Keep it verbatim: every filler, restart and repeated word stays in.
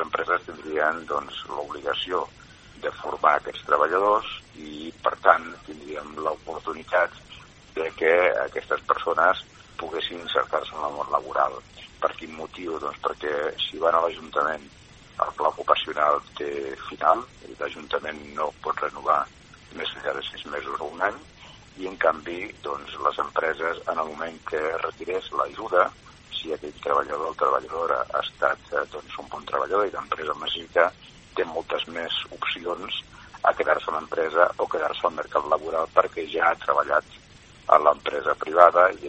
empreses tindrien doncs, l'obligació de formar aquests treballadors i, per tant, tindríem l'oportunitat de que aquestes persones poguessin insertar-se en el món laboral. Per quin motiu? Doncs perquè si van a l'Ajuntament el pla ocupacional té final, i l'Ajuntament no pot renovar més enllà de sis mesos o un any, i en canvi doncs, les empreses, en el moment que retirés l'ajuda, si aquell treballador o treballadora ha estat doncs, un bon treballador i l'empresa el necessita, té moltes més opcions a quedar-se a l'empresa o quedar-se al mercat laboral perquè ja ha treballat a l'empresa privada i